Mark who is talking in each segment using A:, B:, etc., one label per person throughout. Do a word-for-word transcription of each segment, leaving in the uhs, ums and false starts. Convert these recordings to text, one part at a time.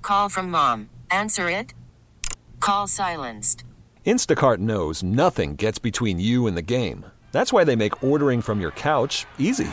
A: Call from mom. Answer it. Call silenced.
B: Instacart knows nothing gets between you and the game. That's why they make ordering from your couch easy.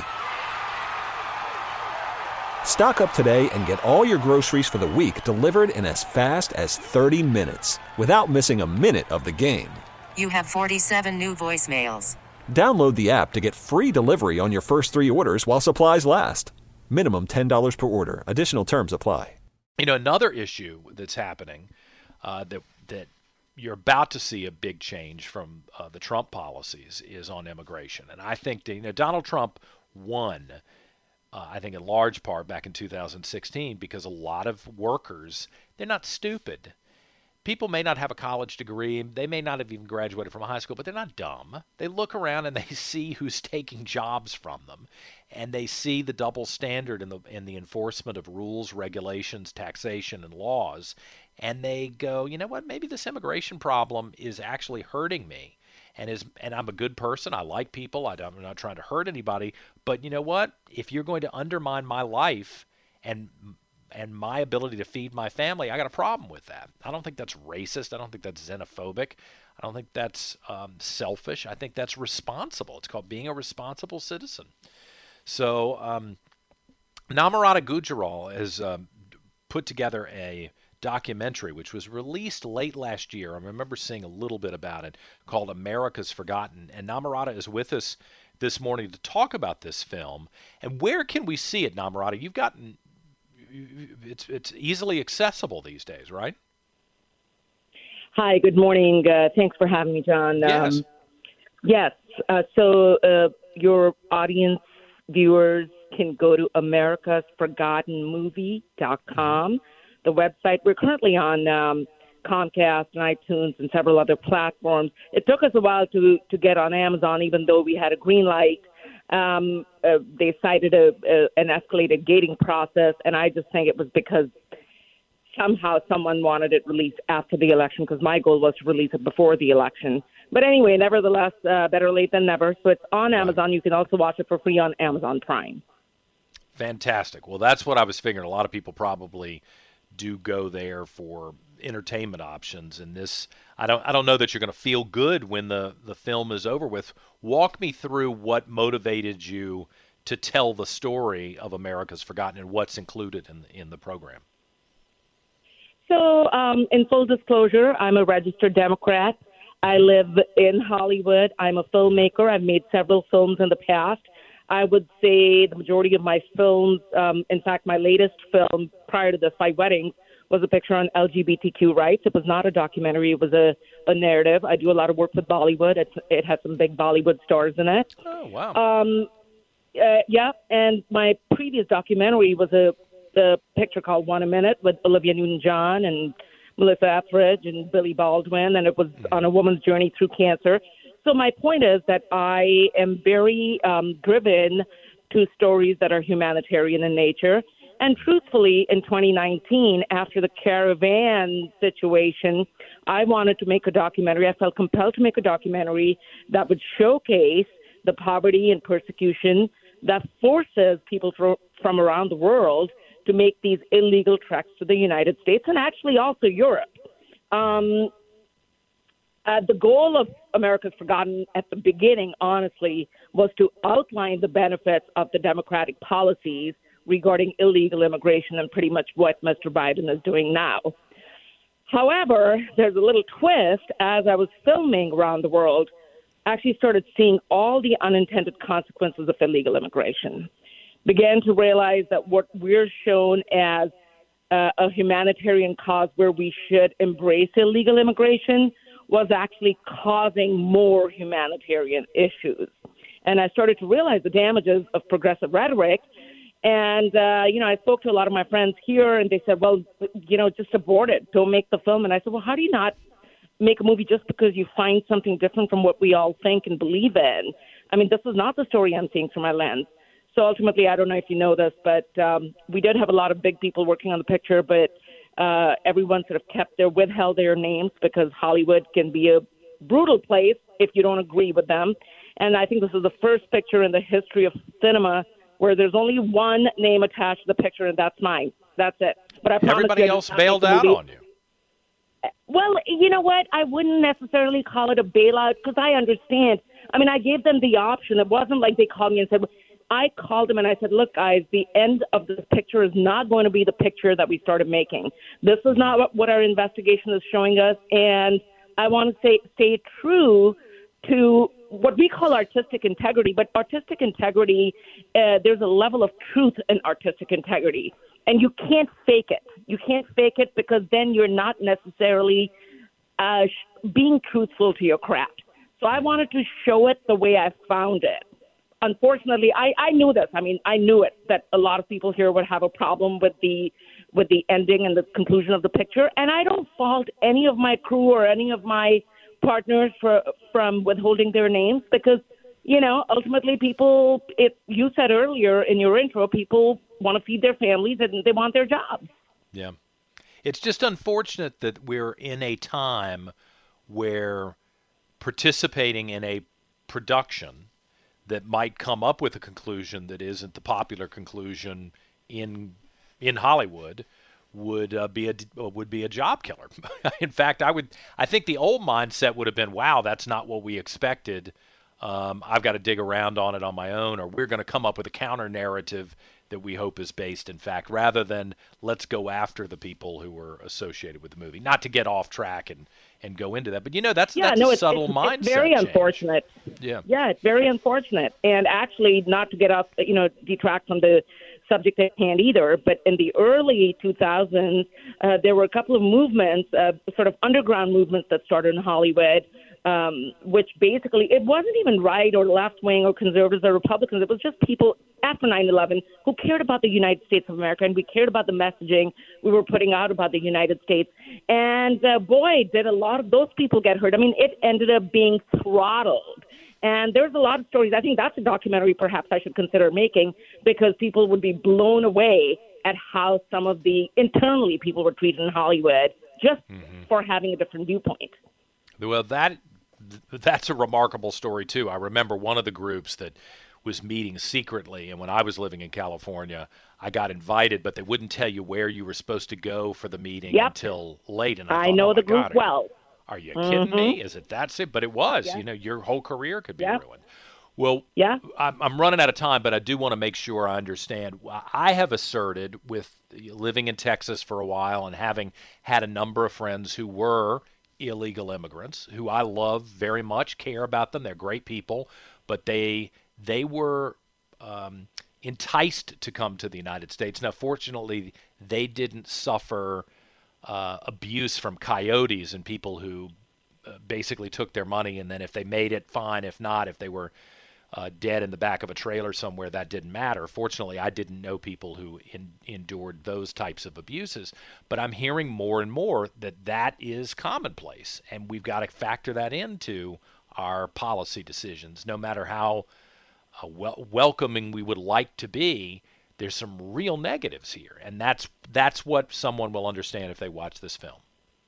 B: Stock up today and get all your groceries for the week delivered in as fast as thirty minutes without missing a minute of the game.
A: You have forty-seven new voicemails.
B: Download the app to get free delivery on your first three orders while supplies last. Minimum ten dollars per order. Additional terms apply.
C: You know, another issue that's happening uh, that that you're about to see a big change from uh, the Trump policies is on immigration. And I think that, you know, Donald Trump won, uh, I think in large part back in two thousand sixteen, because a lot of workers, they're not stupid. People may not have a college degree. They may not have even graduated from high school, but they're not dumb. They look around and they see who's taking jobs from them, and they see the double standard in the in the enforcement of rules, regulations, taxation, and laws, and they go, you know what? Maybe this immigration problem is actually hurting me, and is and I'm a good person. I like people. I don't, I'm not trying to hurt anybody. But you know what? If you're going to undermine my life and and my ability to feed my family, I got a problem with that. I don't think that's racist. I don't think that's xenophobic. I don't think that's um, selfish. I think that's responsible. It's called being a responsible citizen. So um, Namarata Gujral has um, put together a documentary which was released late last year. I remember seeing a little bit about it, called America's Forgotten. And Namarata is with us this morning to talk about this film. And where can we see it, Namarata? You've gotten... It's it's easily accessible these days, right?
D: Hi, good morning. Uh, thanks for having me, John.
C: Yes. Um,
D: yes. Uh, so uh, your audience, viewers, can go to americas forgotten movie dot com, mm-hmm. the website. We're currently on um, Comcast and iTunes and several other platforms. It took us a while to, to get on Amazon, even though we had a green light. Um, uh, they cited a, a, an escalated gating process, and I just think it was because somehow someone wanted it released after the election, because my goal was to release it before the election. But anyway, nevertheless, uh, better late than never. So it's on Amazon. You can also watch it for free on Amazon Prime.
C: Fantastic. Well, that's what I was figuring. A lot of people probably do go there for entertainment options, and this I don't I don't know that you're going to feel good when the the film is over with. Walk me through what motivated you to tell the story of America's Forgotten and what's included in in the program.
D: So, um, in full disclosure, I'm a registered Democrat. I live in Hollywood. I'm a filmmaker. I've made several films in the past. I would say the majority of my films, um, in fact, my latest film prior to the Five Weddings, was a picture on L G B T Q rights. It was not a documentary. It was a, a narrative. I do a lot of work with Bollywood. It's, it has some big Bollywood stars in it.
C: Oh, wow.
D: Um, uh, yeah, and my previous documentary was a, a picture called One a Minute with Olivia Newton-John and Melissa Etheridge and Billy Baldwin, and it was on a woman's journey through cancer. So my point is that I am very um, driven to stories that are humanitarian in nature. And truthfully, in twenty nineteen, after the caravan situation, I wanted to make a documentary. I felt compelled to make a documentary that would showcase the poverty and persecution that forces people fro- from around the world to make these illegal treks to the United States and actually also Europe. Um, uh, the goal of America's Forgotten at the beginning, honestly, was to outline the benefits of the Democratic policies regarding illegal immigration and pretty much what Mister Biden is doing now. However, there's a little twist. As I was filming around the world, I actually started seeing all the unintended consequences of illegal immigration. Began to realize that what we're shown as uh, a humanitarian cause where we should embrace illegal immigration was actually causing more humanitarian issues. And I started to realize the damages of progressive rhetoric. And, uh, you know, I spoke to a lot of my friends here, and they said, well, you know, just abort it. Don't make the film. And I said, well, how do you not make a movie just because you find something different from what we all think and believe in? I mean, this is not the story I'm seeing through my lens. So ultimately, I don't know if you know this, but um, we did have a lot of big people working on the picture, but uh, everyone sort of kept their, withheld their names because Hollywood can be a brutal place if you don't agree with them. And I think this is the first picture in the history of cinema where there's only one name attached to the picture, and that's mine. That's it. But I promise
C: Everybody
D: you I did
C: else
D: not make
C: bailed
D: the
C: out
D: movie.
C: on you.
D: Well, you know what? I wouldn't necessarily call it a bailout because I understand. I mean, I gave them the option. It wasn't like they called me and said, I called them and I said, look, guys, the end of this picture is not going to be the picture that we started making. This is not what, what our investigation is showing us. And I want to say, stay true to what we call artistic integrity. But artistic integrity, uh, there's a level of truth in artistic integrity. And you can't fake it. You can't fake it because then you're not necessarily uh, sh- being truthful to your craft. So I wanted to show it the way I found it. Unfortunately, I, I knew this. I mean, I knew it, that a lot of people here would have a problem with the with the ending and the conclusion of the picture. And I don't fault any of my crew or any of my partners for from withholding their names because, you know, ultimately people, it, you said earlier in your intro, people want to feed their families and they want their jobs.
C: Yeah. It's just unfortunate that we're in a time where participating in a production that might come up with a conclusion that isn't the popular conclusion in in Hollywood would uh, be a would be a job killer. In fact, I would I think the old mindset would have been, wow, that's not what we expected. Um, I've got to dig around on it on my own, or we're going to come up with a counter narrative that we hope is based in fact, rather than let's go after the people who were associated with the movie. Not to get off track and, and go into that, but you know that's
D: yeah,
C: that's
D: no,
C: a
D: it's,
C: subtle
D: it's,
C: mindset.
D: It's very
C: change.
D: unfortunate.
C: Yeah,
D: yeah, it's very unfortunate, and actually, not to get off, you know, detract from the subject at hand either. But in the early two thousands, uh, there were a couple of movements, uh, sort of underground movements that started in Hollywood. Um, which basically, it wasn't even right or left wing or conservatives or Republicans. It was just people after nine eleven who cared about the United States of America, and we cared about the messaging we were putting out about the United States. And uh, boy, did a lot of those people get hurt. I mean, it ended up being throttled. And there's a lot of stories. I think that's a documentary perhaps I should consider making because people would be blown away at how some of the internally people were treated in Hollywood just mm-hmm. for having a different viewpoint.
C: Well, that that's a remarkable story, too. I remember one of the groups that was meeting secretly, and when I was living in California, I got invited, but they wouldn't tell you where you were supposed to go for the meeting
D: yep.
C: until late. And I,
D: I
C: thought,
D: know
C: oh
D: the
C: my
D: group
C: God,
D: well.
C: Are you
D: mm-hmm.
C: kidding me? Is it that sick? But it was.
D: Yeah.
C: You know, your whole career could be
D: yeah.
C: ruined. Well,
D: yeah.
C: I'm, I'm running out of time, but I do want to make sure I understand. I have asserted, with living in Texas for a while and having had a number of friends who were illegal immigrants, who I love very much, care about them. They're great people, but they they were um, enticed to come to the United States. Now, fortunately, they didn't suffer uh, abuse from coyotes and people who uh, basically took their money, and then if they made it, fine. If not, if they were uh, dead in the back of a trailer somewhere, that didn't matter. Fortunately, I didn't know people who in, endured those types of abuses. But I'm hearing more and more that that is commonplace, and we've got to factor that into our policy decisions. No matter how uh, wel- welcoming we would like to be, there's some real negatives here, and that's that's what someone will understand if they watch this film.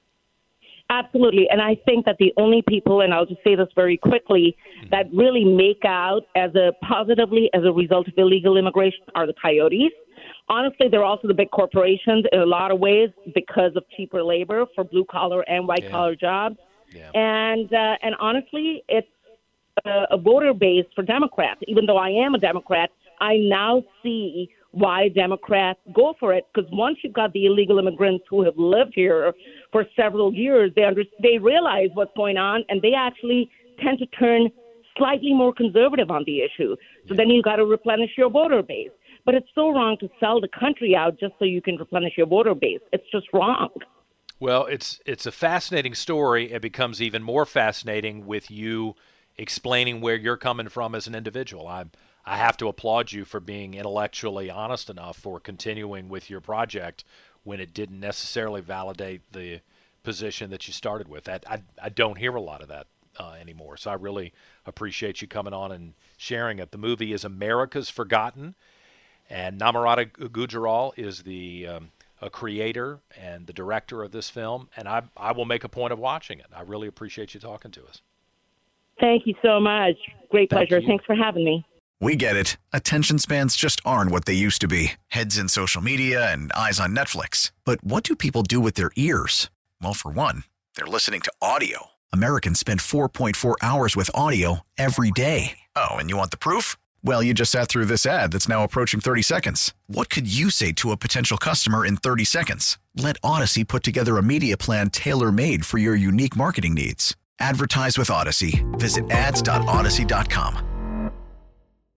D: Absolutely. And I think that the only people, and I'll just say this very quickly, mm-hmm. that really make out as a positively as a result of illegal immigration are the coyotes. Honestly, they're also the big corporations in a lot of ways because of cheaper labor for blue collar and white collar yeah. jobs.
C: Yeah.
D: And uh, and honestly, it's a, a voter base for Democrats. Even though I am a Democrat, I now see why Democrats go for it, because once you've got the illegal immigrants who have lived here for several years, they under, they realize what's going on, and they actually tend to turn slightly more conservative on the issue. So yeah. then you've got to replenish your voter base. But it's so wrong to sell the country out just so you can replenish your voter base. It's just wrong.
C: Well, it's it's a fascinating story. It becomes even more fascinating with you explaining where you're coming from as an individual. I'm I have to applaud you for being intellectually honest enough for continuing with your project when it didn't necessarily validate the position that you started with. I, I, I don't hear a lot of that uh, anymore, so I really appreciate you coming on and sharing it. The movie is America's Forgotten, and Namarata Gujaral is the um, a creator and the director of this film, and I, I will make a point of watching it. I really appreciate you talking to us.
D: Thank you so much. Great
C: Thank
D: pleasure.
C: you.
D: Thanks for having me.
E: We get it. Attention spans just aren't what they used to be. Heads in social media and eyes on Netflix. But what do people do with their ears? Well, for one, they're listening to audio. Americans spend four point four hours with audio every day. Oh, and you want the proof? Well, you just sat through this ad that's now approaching thirty seconds. What could you say to a potential customer in thirty seconds? Let Odyssey put together a media plan tailor-made for your unique marketing needs. Advertise with Odyssey. Visit ads dot odyssey dot com.